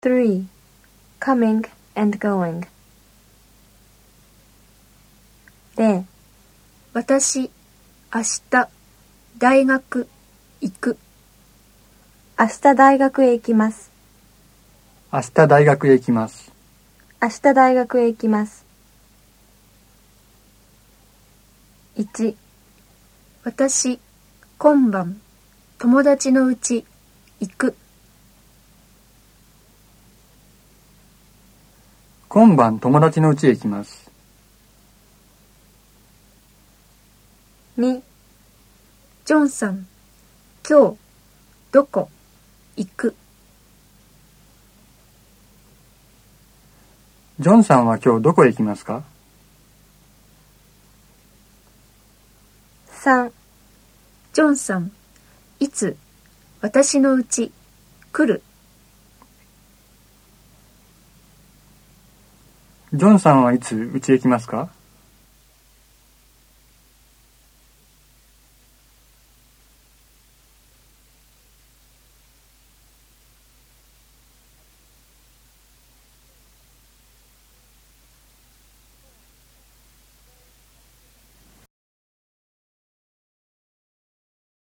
3. Coming and going. 0. 私、明日、大学、行く。 明日大学へ行きます。 明日大学へ行きます。 明日大学へ行きます。 1. 私、今晩、友達の家、行く。 今晩友達の家へ行きます。 2. ジョンさん、今日、どこ、行く。 ジョンさんは今日どこへ行きますか？ 3. ジョンさん、いつ、私の家、来る。 ジョンさんはいつ家へ来ますか？